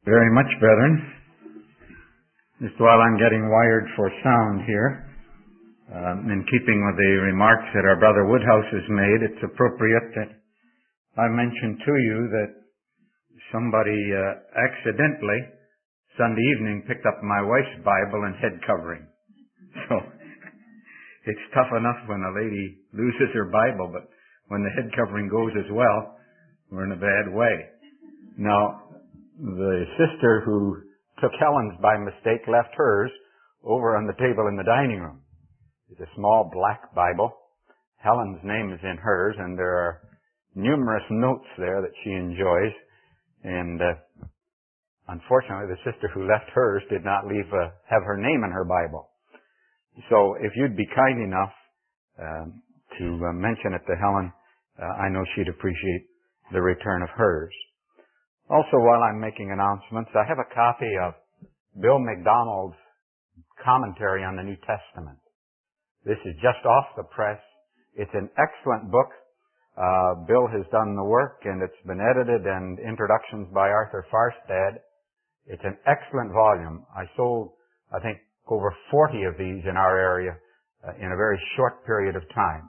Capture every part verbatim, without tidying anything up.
Very much, brethren. Just while I'm getting wired for sound here, um, in keeping with the remarks that our brother Woodhouse has made, it's appropriate that I mention to you that somebody uh, accidentally Sunday evening picked up my wife's Bible and head covering. So it's tough enough when a lady loses her Bible, but when the head covering goes as well, we're in a bad way. Now, the sister who took Helen's by mistake left hers over on the table in the dining room. It's a small black Bible. Helen's name is in hers, and there are numerous notes there that she enjoys. And uh, unfortunately, the sister who left hers did not leave uh, have her name in her Bible. So if you'd be kind enough um, to uh, mention it to Helen, uh, I know she'd appreciate the return of hers. Also, while I'm making announcements, I have a copy of Bill McDonald's commentary on the New Testament. This is just off the press. It's an excellent book. Uh, Bill has done the work, and it's been edited, and introductions by Arthur Farstad. It's an excellent volume. I sold, I think, over forty of these in our area uh, in a very short period of time.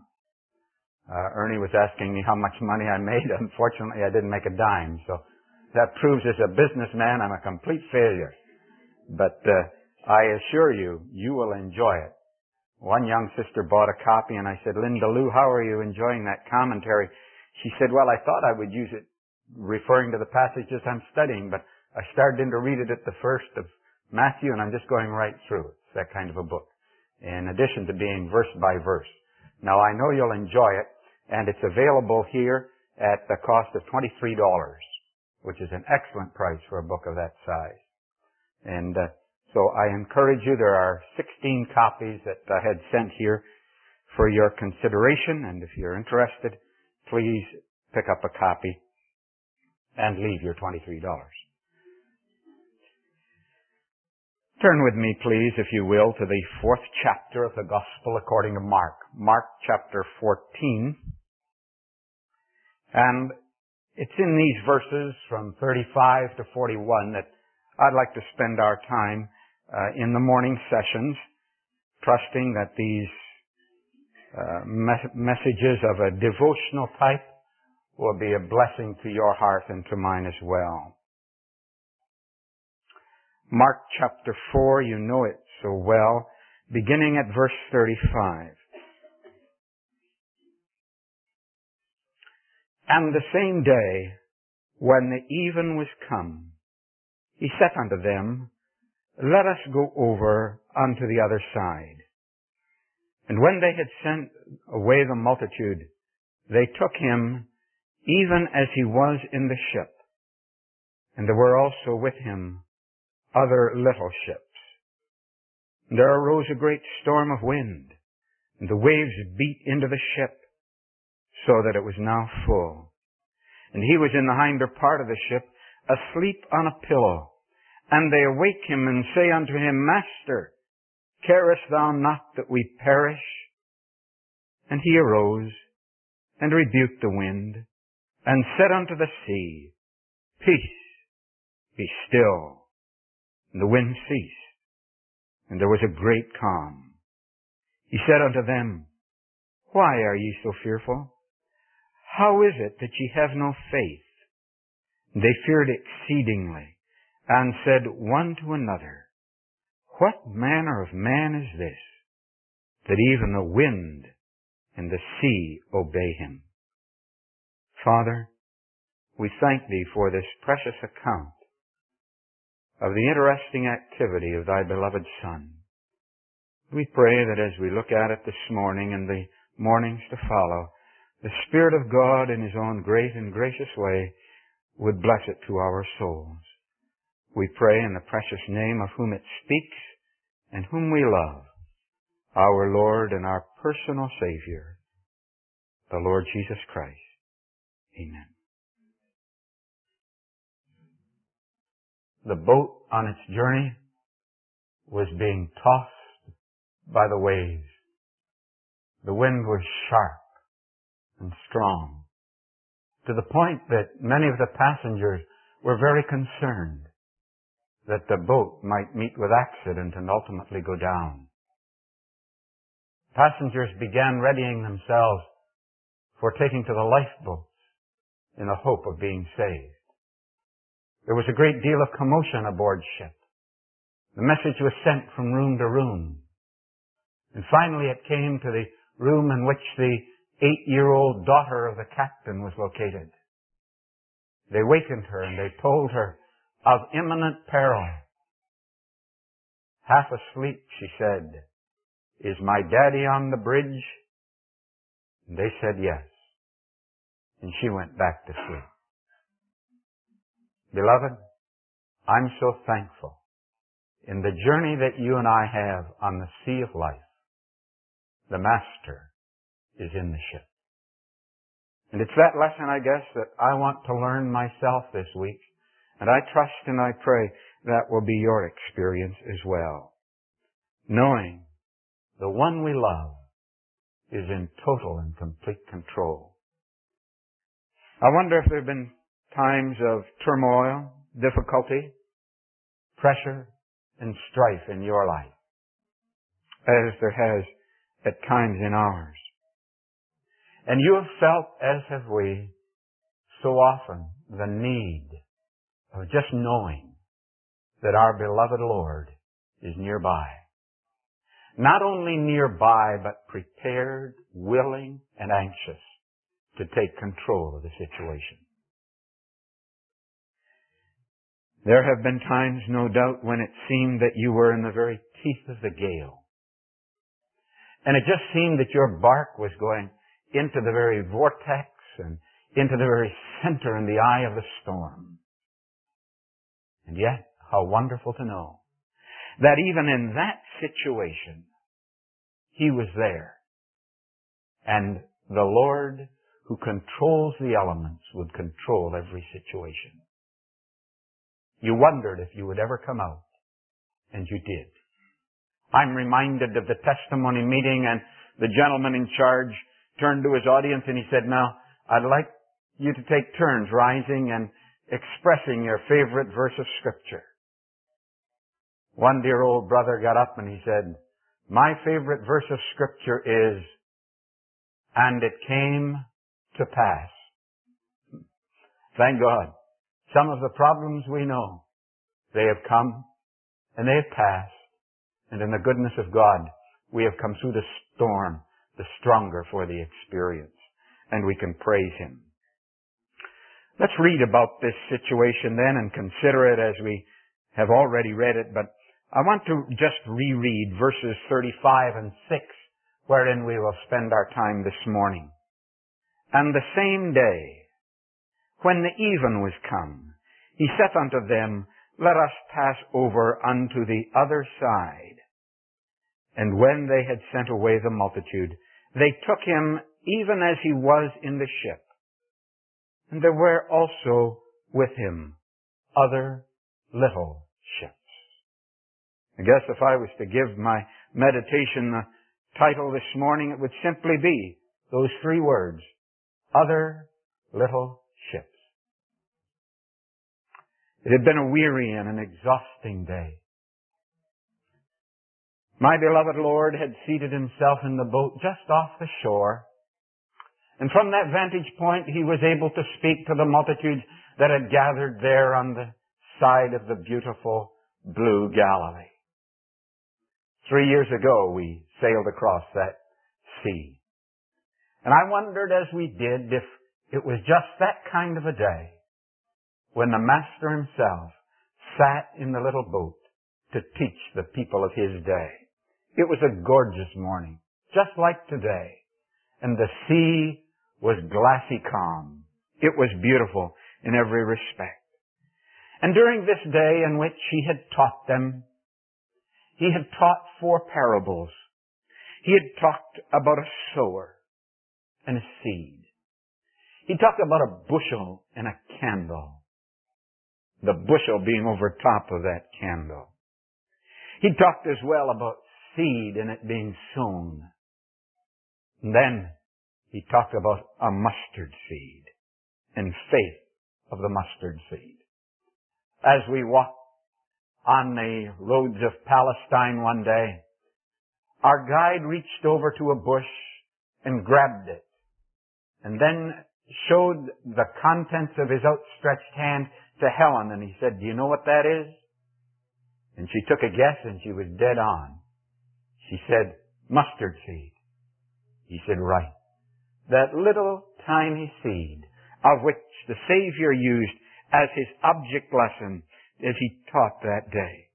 Uh, Ernie was asking me how much money I made. Unfortunately, I didn't make a dime, so that proves as a businessman I'm a complete failure. But uh, I assure you, you will enjoy it. One young sister bought a copy, and I said, Linda Lou, how are you enjoying that commentary? She said, well, I thought I would use it referring to the passages I'm studying, but I started in to read it at the first of Matthew, and I'm just going right through it. It's that kind of a book, in addition to being verse by verse. Now, I know you'll enjoy it, and it's available here at the cost of twenty-three dollars. Which is an excellent price for a book of that size. And uh, so I encourage you, there are sixteen copies that I had sent here for your consideration, and if you're interested, please pick up a copy and leave your twenty-three dollars. Turn with me, please, if you will, to the fourth chapter of the Gospel according to Mark. Mark chapter fourteen. And it's in these verses from thirty-five to forty-one that I'd like to spend our time uh, in the morning sessions, trusting that these uh, mes- messages of a devotional type will be a blessing to your heart and to mine as well. Mark chapter four, you know it so well, beginning at verse thirty-five. And the same day, when the even was come, he said unto them, Let us go over unto the other side. And when they had sent away the multitude, they took him even as he was in the ship. And there were also with him other little ships. And there arose a great storm of wind, and the waves beat into the ship, so that it was now full. And he was in the hinder part of the ship, asleep on a pillow. And they awake him and say unto him, Master, carest thou not that we perish? And he arose and rebuked the wind, and said unto the sea, Peace, be still. And the wind ceased, and there was a great calm. He said unto them, Why are ye so fearful? How is it that ye have no faith? They feared exceedingly, and said one to another, What manner of man is this, that even the wind and the sea obey him? Father, we thank thee for this precious account of the interesting activity of thy beloved Son. We pray that as we look at it this morning and the mornings to follow, the Spirit of God in His own great and gracious way would bless it to our souls. We pray in the precious name of whom it speaks and whom we love, our Lord and our personal Savior, the Lord Jesus Christ. Amen. The boat on its journey was being tossed by the waves. The wind was sharp and strong, to the point that many of the passengers were very concerned. that the boat might meet with accident and ultimately go down. Passengers began readying themselves for taking to the lifeboats in the hope of being saved. There was a great deal of commotion aboard ship. The message was sent from room to room. And finally it came to the room in which the eight-year-old daughter of the captain was located. They wakened her and they told her of imminent peril. Half asleep, she said, "Is my daddy on the bridge?" And they said yes. And she went back to sleep. Beloved, I'm so thankful in the journey that you and I have on the sea of life. The Master is in the ship. And it's that lesson, I guess, that I want to learn myself this week. And I trust and I pray that will be your experience as well. Knowing the one we love is in total and complete control. I wonder if there have been times of turmoil, difficulty, pressure, and strife in your life, as there has at times in ours. And you have felt, as have we, so often the need of just knowing that our beloved Lord is nearby. Not only nearby, but prepared, willing, and anxious to take control of the situation. There have been times, no doubt, when it seemed that you were in the very teeth of the gale. And it just seemed that your bark was going into the very vortex and into the very center and the eye of the storm. And yet, how wonderful to know that even in that situation, He was there. And the Lord who controls the elements would control every situation. You wondered if you would ever come out, and you did. I'm reminded of the testimony meeting, and the gentleman in charge turned to his audience and he said, "Now, I'd like you to take turns rising and expressing your favorite verse of Scripture." One dear old brother got up and he said, "My favorite verse of Scripture is, 'And it came to pass.'" Thank God. Some of the problems we know, they have come and they have passed. And in the goodness of God, we have come through the storm, the stronger for the experience. And we can praise Him. Let's read about this situation then and consider it as we have already read it. But I want to just reread verses thirty-five and six, wherein we will spend our time this morning. "And the same day, when the even was come, He saith unto them, Let us pass over unto the other side. And when they had sent away the multitude, they took Him even as He was in the ship. And there were also with Him other little ships." I guess if I was to give my meditation the title this morning, it would simply be those three words, other little ships. It had been a weary and an exhausting day. My beloved Lord had seated Himself in the boat just off the shore, and from that vantage point He was able to speak to the multitudes that had gathered there on the side of the beautiful blue Galilee. Three years ago we sailed across that sea. And I wondered as we did if it was just that kind of a day when the Master Himself sat in the little boat to teach the people of His day. It was a gorgeous morning, just like today. And the sea was glassy calm. It was beautiful in every respect. And during this day in which He had taught them, He had taught four parables. He had talked about a sower and a seed. He talked about a bushel and a candle. The bushel being over top of that candle. He talked as well about seed and it being sown. And then He talked about a mustard seed and faith of the mustard seed. As we walked on the roads of Palestine one day, our guide reached over to a bush and grabbed it, and then showed the contents of his outstretched hand to Helen, and he said, "Do you know what that is?" And she took a guess, and she was dead on. She said, "Mustard seed." He said, "Right. That little tiny seed of which the Savior used as his object lesson as he taught that day."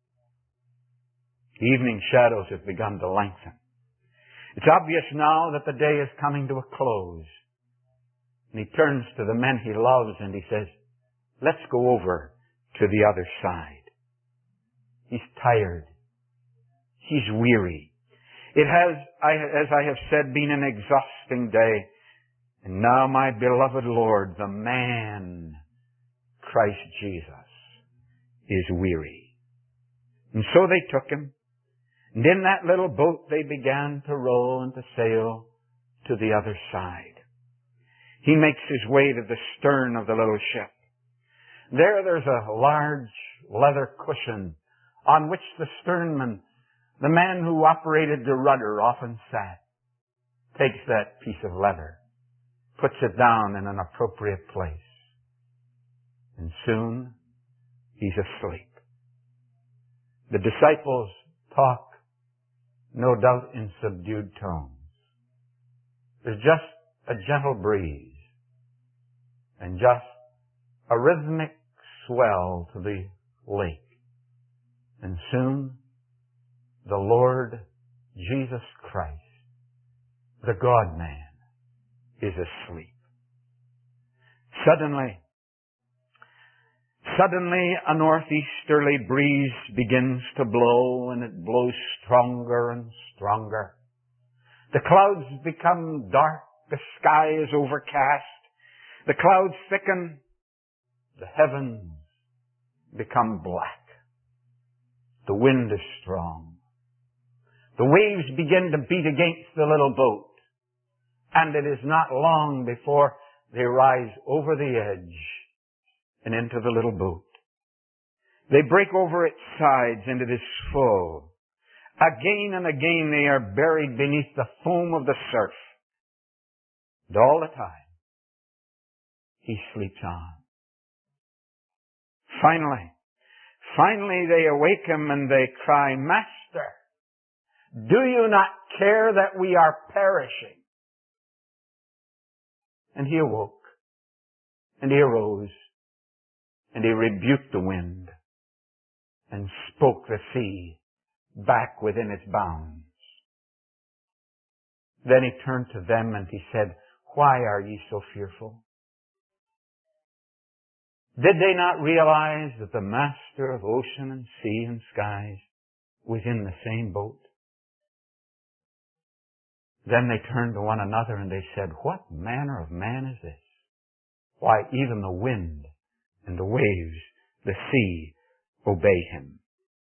The evening shadows have begun to lengthen. It's obvious now that the day is coming to a close. And he turns to the men he loves and he says, "Let's go over to the other side." He's tired. He's weary. It has, as I have said, been an exhausting day. And now my beloved Lord, the man, Christ Jesus, is weary. And so they took him. And in that little boat they began to row and to sail to the other side. He makes his way to the stern of the little ship. There, there's a large leather cushion on which the sternman, the man who operated the rudder, often sat. Takes that piece of leather, puts it down in an appropriate place. And soon, he's asleep. The disciples talk, no doubt in subdued tones. There's just a gentle breeze and just a rhythmic swell to the lake. And soon, the Lord Jesus Christ, the God-man, is asleep. Suddenly, suddenly a northeasterly breeze begins to blow, and it blows stronger and stronger. The clouds become dark, the sky is overcast, the clouds thicken, the heavens become black. The wind is strong. The waves begin to beat against the little boat, and it is not long before they rise over the edge and into the little boat. They break over its sides, and it is full. Again and again they are buried beneath the foam of the surf. And all the time, he sleeps on. Finally, finally they awake him and they cry, "Master, do you not care that we are perishing?" And he awoke, and he arose, and he rebuked the wind, and spoke the sea back within its bounds. Then he turned to them and he said, "Why are ye so fearful?" Did they not realize that the master of ocean and sea and skies was in the same boat? Then they turned to one another and they said, "What manner of man is this? Why, even the wind and the waves, the sea, obey him."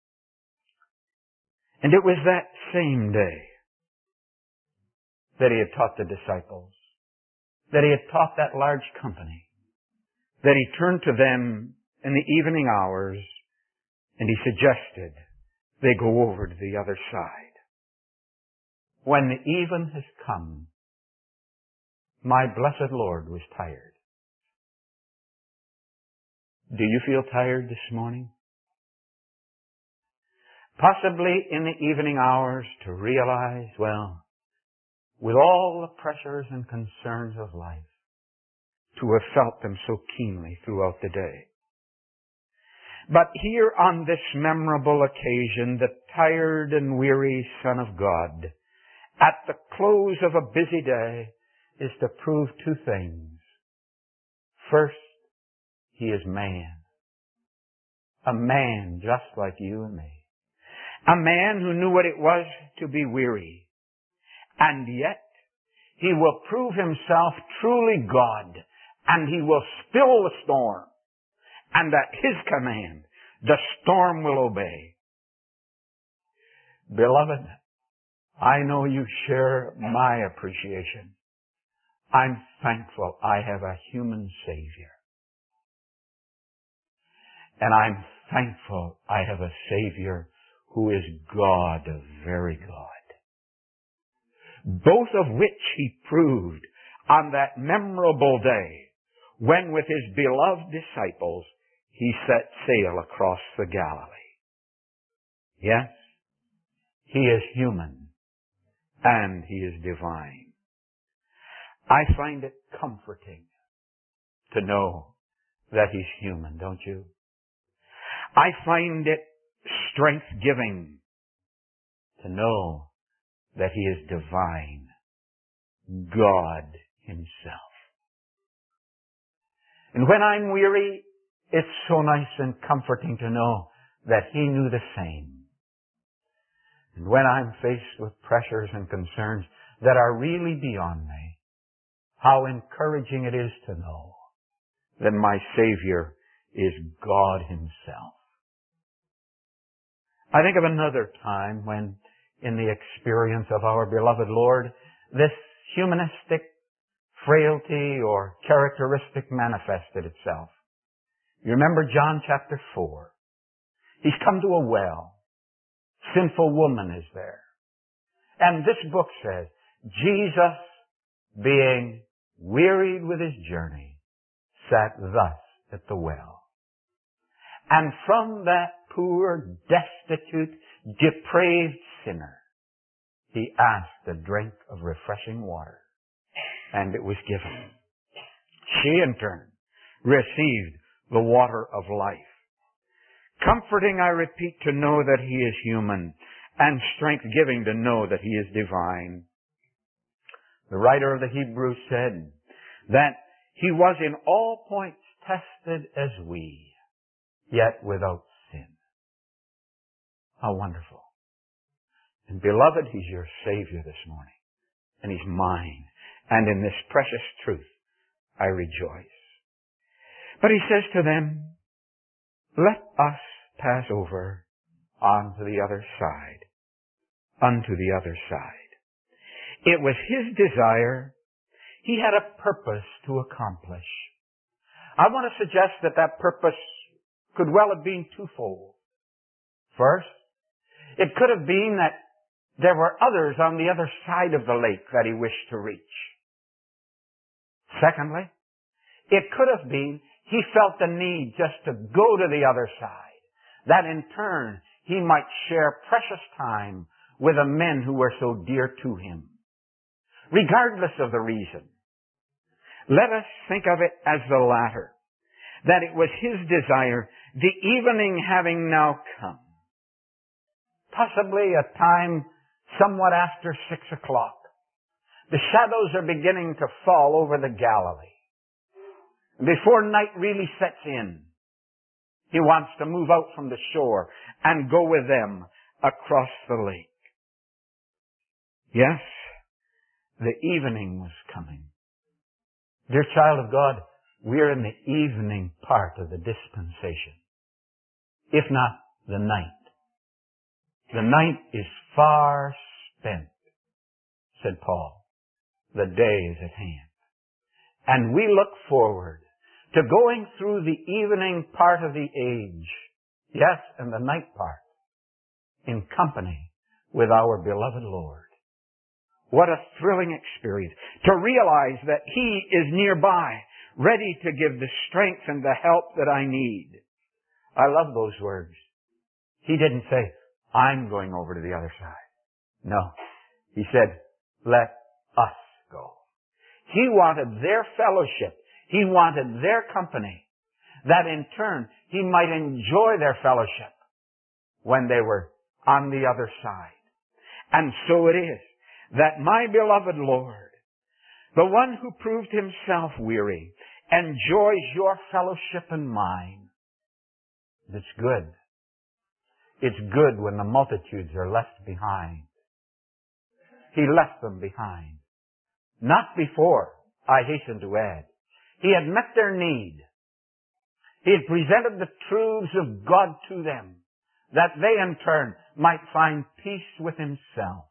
And it was that same day that he had taught the disciples, that he had taught that large company, that he turned to them in the evening hours and he suggested they go over to the other side. When the even has come, my blessed Lord was tired. Do you feel tired this morning? Possibly in the evening hours to realize, well, with all the pressures and concerns of life, to have felt them so keenly throughout the day. But here on this memorable occasion, the tired and weary Son of God, at the close of a busy day, is to prove two things. First, he is man. A man just like you and me. A man who knew what it was to be weary. And yet, he will prove himself truly God. And he will still the storm. And at his command, the storm will obey. Beloved, I know you share my appreciation. I'm thankful I have a human Savior. And I'm thankful I have a Savior who is God, a very God. Both of which he proved on that memorable day when with his beloved disciples he set sail across the Galilee. Yes, he is human and he is divine. I find it comforting to know that he's human, don't you? I find it strength-giving to know that he is divine, God himself. And when I'm weary, it's so nice and comforting to know that he knew the same. And when I'm faced with pressures and concerns that are really beyond me, how encouraging it is to know that my Savior is God himself. I think of another time when, in the experience of our beloved Lord, this humanistic frailty or characteristic manifested itself. You remember John chapter four. He's come to a well. Sinful woman is there. And this book says, Jesus, being wearied with his journey, sat thus at the well. And from that poor, destitute, depraved sinner, he asked a drink of refreshing water. And it was given. She, in turn, received the water of life. Comforting, I repeat, to know that he is human, and strength-giving to know that he is divine. The writer of the Hebrews said that he was in all points tested as we, yet without sin. How wonderful. And beloved, he's your Savior this morning, and he's mine. And in this precious truth, I rejoice. But he says to them, let us pass over onto the other side, unto the other side. It was his desire. He had a purpose to accomplish. I want to suggest that that purpose could well have been twofold. First, it could have been that there were others on the other side of the lake that he wished to reach. Secondly, it could have been he felt the need just to go to the other side, that in turn he might share precious time with the men who were so dear to him. Regardless of the reason, let us think of it as the latter, that it was his desire, the evening having now come, possibly a time somewhat after six o'clock. The shadows are beginning to fall over the Galilee. Before night really sets in, he wants to move out from the shore and go with them across the lake. Yes, the evening was coming. Dear child of God, we're in the evening part of the dispensation, if not the night. The night is far spent, said Paul. The day is at hand. And we look forward to going through the evening part of the age, yes, and the night part, in company with our beloved Lord. What a thrilling experience to realize that he is nearby, ready to give the strength and the help that I need. I love those words. He didn't say, I'm going over to the other side. No. He said, let us go. He wanted their fellowship. He wanted their company, that in turn he might enjoy their fellowship when they were on the other side. And so it is that my beloved Lord, the one who proved himself weary, enjoys your fellowship and mine. It's good. It's good when the multitudes are left behind. He left them behind. Not before, I hasten to add. He had met their need. He had presented the truths of God to them, that they in turn might find peace with himself.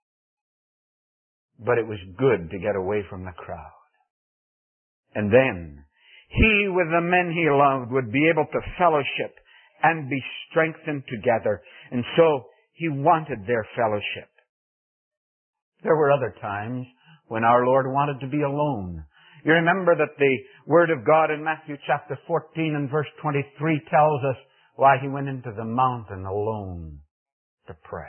But it was good to get away from the crowd. And then, he with the men he loved would be able to fellowship and be strengthened together. And so He wanted their fellowship. There were other times when our Lord wanted to be alone. You remember that the Word of God in Matthew chapter fourteen and verse twenty-three tells us why He went into the mountain alone to pray.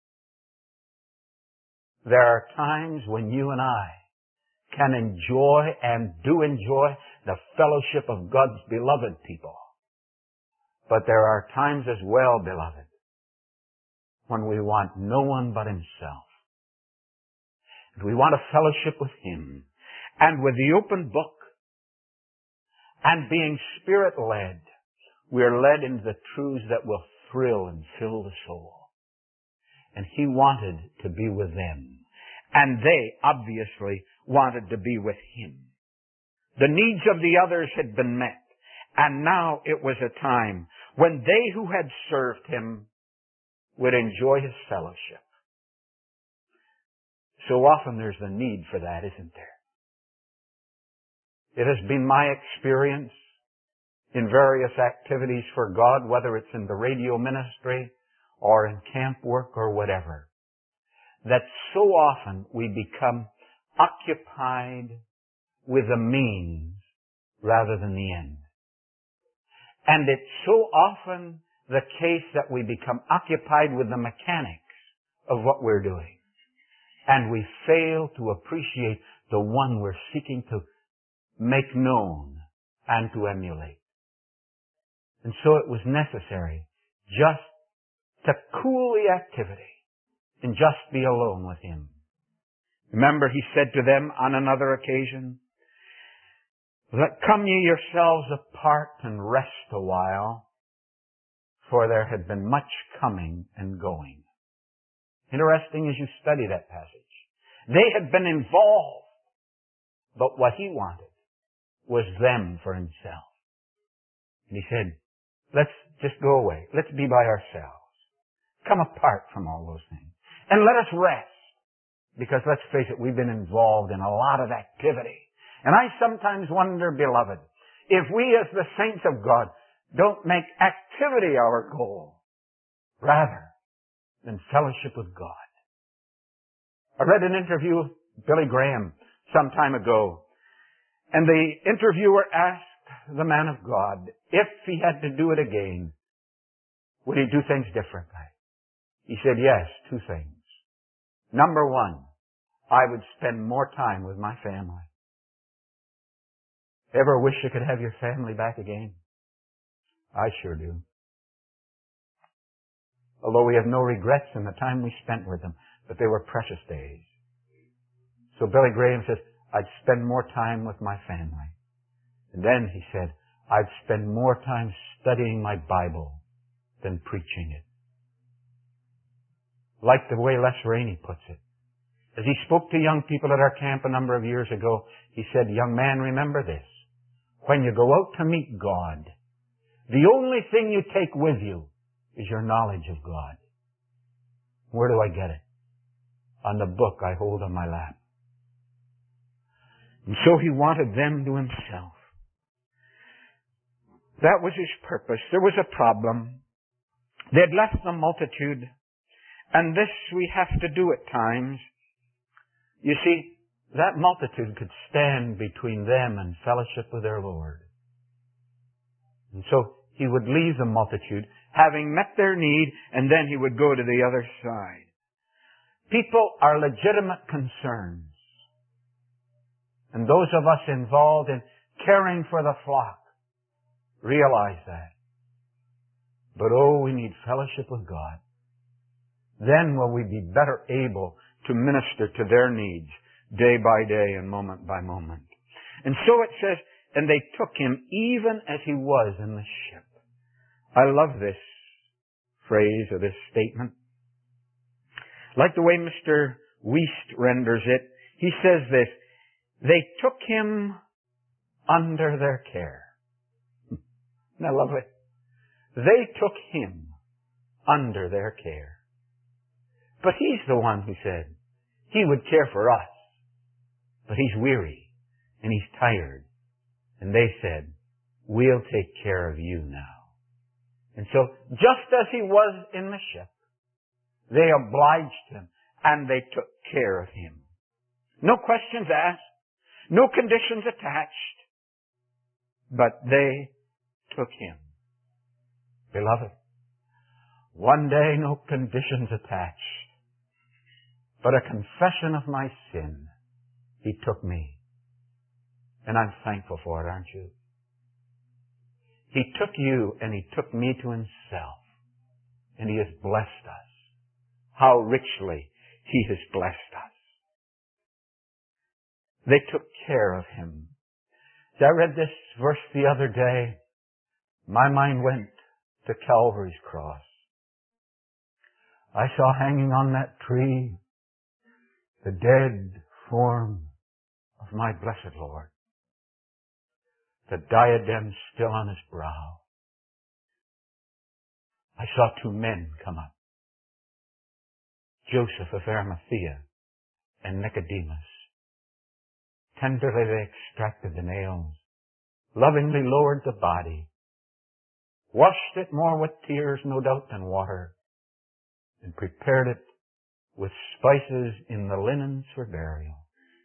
There are times when you and I can enjoy and do enjoy the fellowship of God's beloved people. But there are times as well, beloved, when we want no one but Himself. And we want a fellowship with Him. And with the open book and being Spirit-led, we are led into the truths that will thrill and fill the soul. And He wanted to be with them. And they obviously wanted to be with Him. The needs of the others had been met. And now it was a time when they who had served Him would enjoy His fellowship. So often there's the need for that, isn't there? It has been my experience in various activities for God, whether it's in the radio ministry or in camp work or whatever, that so often we become occupied with the means rather than the end. And it's so often the case that we become occupied with the mechanics of what we're doing. And we fail to appreciate the one we're seeking to make known and to emulate. And so it was necessary just to cool the activity and just be alone with Him. Remember, He said to them on another occasion, "Let come ye yourselves apart and rest a while, for there had been much coming and going." Interesting as you study that passage. They had been involved, but what He wanted was them for Himself. And He said, let's just go away. Let's be by ourselves. Come apart from all those things. And let us rest. Because let's face it, we've been involved in a lot of activity. And I sometimes wonder, beloved, if we as the saints of God don't make activity our goal rather than fellowship with God. I read an interview with Billy Graham some time ago, and the interviewer asked the man of God if he had to do it again, would he do things differently? He said, yes, two things. Number one, I would spend more time with my family. Ever wish you could have your family back again? I sure do. Although we have no regrets in the time we spent with them, but they were precious days. So Billy Graham says, I'd spend more time with my family. And then he said, I'd spend more time studying my Bible than preaching it. Like the way Les Rainey puts it. As he spoke to young people at our camp a number of years ago, he said, young man, remember this. When you go out to meet God, the only thing you take with you is your knowledge of God. Where do I get it? On the book I hold on my lap. And so he wanted them to himself. That was his purpose. There was a problem. They had left the multitude, and this we have to do at times. You see, that multitude could stand between them and fellowship with their Lord. And so he would leave the multitude, having met their need, and then he would go to the other side. People are legitimate concerns. And those of us involved in caring for the flock realize that. But oh, we need fellowship with God. Then will we be better able to minister to their needs day by day and moment by moment. And so it says, and they took him even as he was in the ship. I love this phrase or this statement. Like the way Mister Wiest renders it, he says this, they took him under their care. Isn't that lovely? They took him under their care. But he's the one who said he would care for us. But he's weary and he's tired. And they said, we'll take care of you now. And so, just as he was in the ship, they obliged him and they took care of him. No questions asked, no conditions attached, but they took him. Beloved, one day no conditions attached, but a confession of my sin. He took me. And I'm thankful for it, aren't you? He took you and He took me to Himself. And He has blessed us. How richly He has blessed us. They took care of Him. As I read this verse the other day, my mind went to Calvary's cross. I saw hanging on that tree the dead form of my blessed Lord. The diadem still on His brow. I saw two men come up. Joseph of Arimathea and Nicodemus. Tenderly they extracted the nails, lovingly lowered the body, washed it more with tears, no doubt, than water, and prepared it with spices in the linens for burial.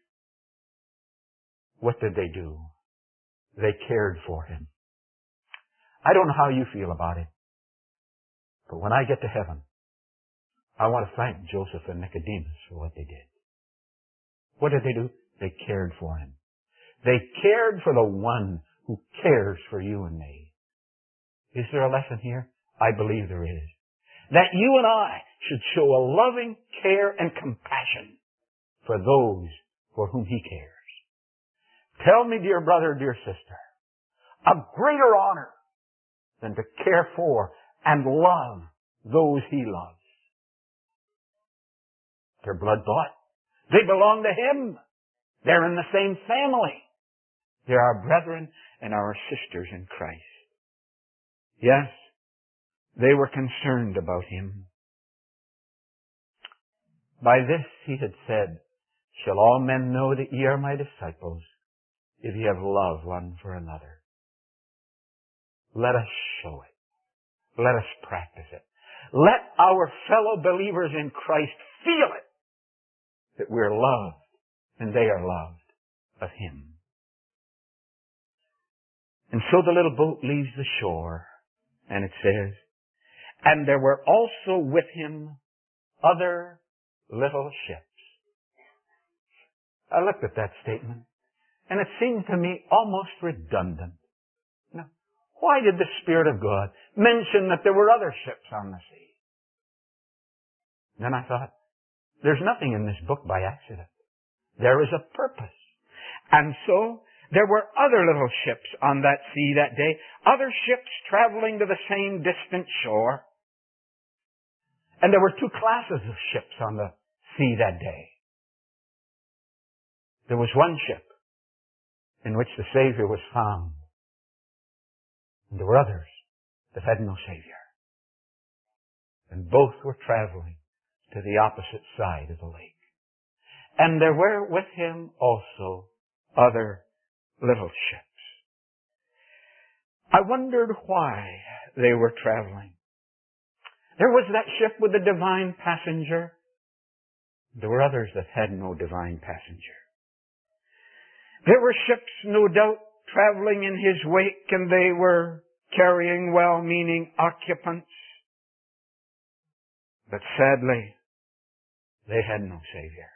What did they do? They cared for Him. I don't know how you feel about it, but when I get to heaven, I want to thank Joseph and Nicodemus for what they did. What did they do? They cared for Him. They cared for the one who cares for you and me. Is there a lesson here? I believe there is. That you and I should show a loving care and compassion for those for whom He cares. Tell me, dear brother, dear sister, a greater honor than to care for and love those He loves. They're blood-bought. They belong to Him. They're in the same family. They're our brethren and our sisters in Christ. Yes, they were concerned about Him. By this He had said, shall all men know that ye are my disciples, if ye have love one for another. Let us show it. Let us practice it. Let our fellow believers in Christ feel it, that we're loved and they are loved of Him. And so the little boat leaves the shore, and it says, and there were also with Him other little ships. I looked at that statement, and it seemed to me almost redundant. Now, why did the Spirit of God mention that there were other ships on the sea? Then I thought, there's nothing in this book by accident. There is a purpose. And so, there were other little ships on that sea that day, other ships traveling to the same distant shore. And there were two classes of ships on the sea that day. There was one ship in which the Savior was found. And there were others that had no Savior. And both were traveling to the opposite side of the lake. And there were with Him also other little ships. I wondered why they were traveling. There was that ship with the divine passenger. There were others that had no divine passenger. There were ships, no doubt, traveling in His wake, and they were carrying well-meaning occupants. But sadly, they had no Savior.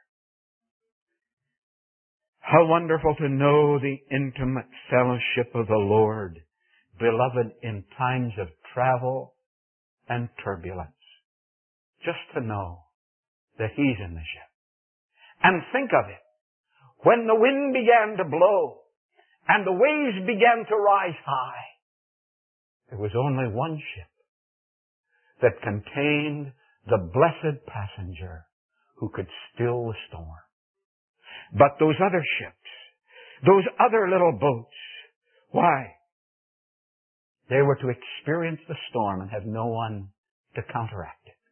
How wonderful to know the intimate fellowship of the Lord, beloved, in times of travel and turbulence. Just to know that He's in the ship. And think of it. When the wind began to blow and the waves began to rise high, there was only one ship that contained the blessed passenger who could still the storm. But those other ships, those other little boats, why? They were to experience the storm and have no one to counteract it.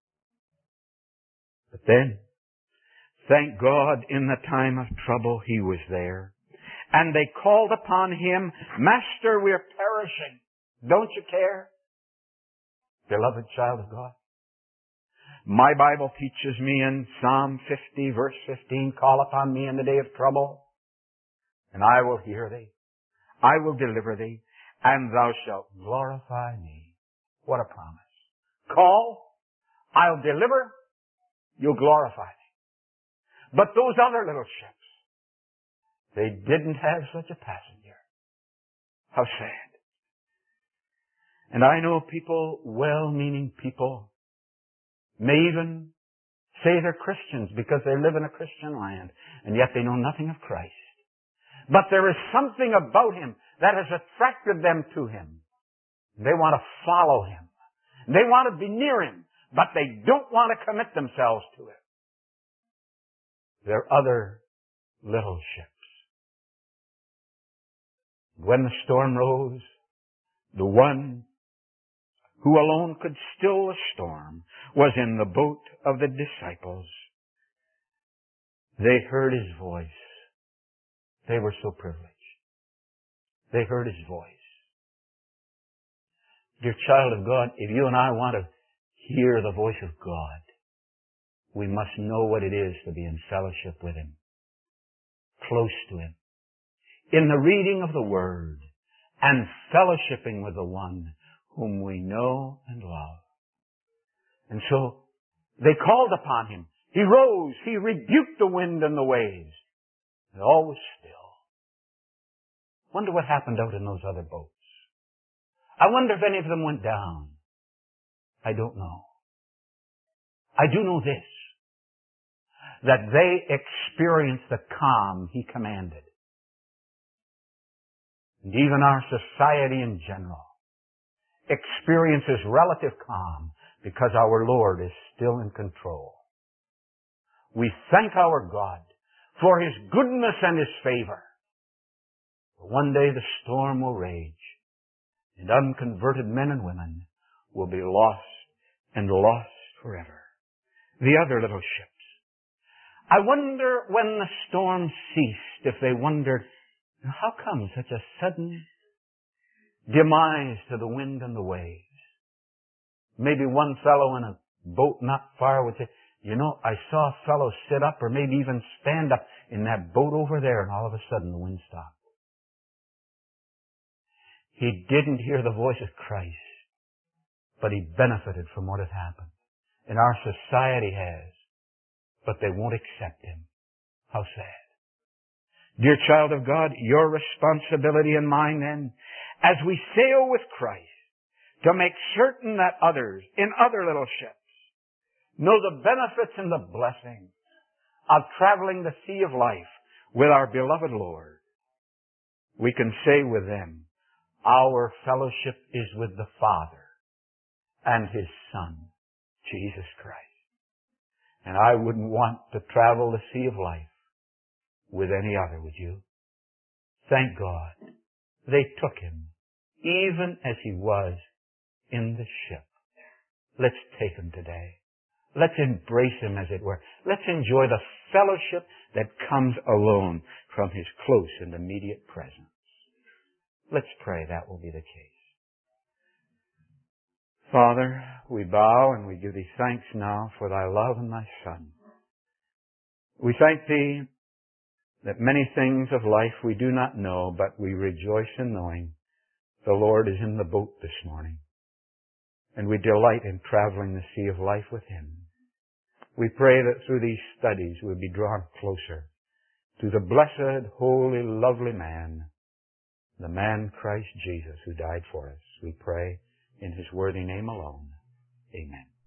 But then, thank God, in the time of trouble, He was there. And they called upon Him, Master, we're perishing. Don't you care? beloved child of God? My Bible teaches me in Psalm fifty, verse fifteen, call upon me in the day of trouble, and I will hear thee. I will deliver thee, and thou shalt glorify me. What a promise. Call, I'll deliver, you'll glorify me. But those other little ships, they didn't have such a passenger. How sad. And I know people, well-meaning people, may even say they're Christians because they live in a Christian land, and yet they know nothing of Christ. But there is something about Him that has attracted them to Him. They want to follow Him. They want to be near Him, but they don't want to commit themselves to Him. There are other little ships. When the storm rose, the one who alone could still a storm was in the boat of the disciples. They heard His voice. They were so privileged. They heard His voice. Dear child of God, if you and I want to hear the voice of God, we must know what it is to be in fellowship with Him, close to Him, in the reading of the Word, and fellowshipping with the one whom we know and love. And so they called upon Him. He rose. He rebuked the wind and the waves. And all was still. Wonder what happened out in those other boats. I wonder if any of them went down. I don't know. I do know this, that they experienced the calm He commanded. And even our society in general experiences relative calm because our Lord is still in control. We thank our God for His goodness and His favor. One day the storm will rage, and unconverted men and women will be lost and lost forever. The other little ships. I wonder when the storm ceased if they wondered, how come such a sudden demise to the wind and the waves? Maybe one fellow in a boat not far would say, you know, I saw a fellow sit up or maybe even stand up in that boat over there, and all of a sudden the wind stopped. He didn't hear the voice of Christ, but he benefited from what had happened. And our society has, but they won't accept Him. How sad. Dear child of God, your responsibility and mine then, as we sail with Christ, to make certain that others in other little ships know the benefits and the blessings of traveling the sea of life with our beloved Lord. We can say with them, our fellowship is with the Father and His Son, Jesus Christ. And I wouldn't want to travel the sea of life with any other, would you? Thank God they took Him even as He was in the ship. Let's take Him today. Let's embrace Him, as it were. Let's enjoy the fellowship that comes alone from His close and immediate presence. Let's pray that will be the case. Father, we bow and we give Thee thanks now for Thy love and Thy Son. We thank Thee that many things of life we do not know, but we rejoice in knowing the Lord is in the boat this morning. And we delight in traveling the sea of life with Him. We pray that through these studies we'll be drawn closer to the blessed, holy, lovely man, the man Christ Jesus who died for us. We pray in His worthy name alone. Amen.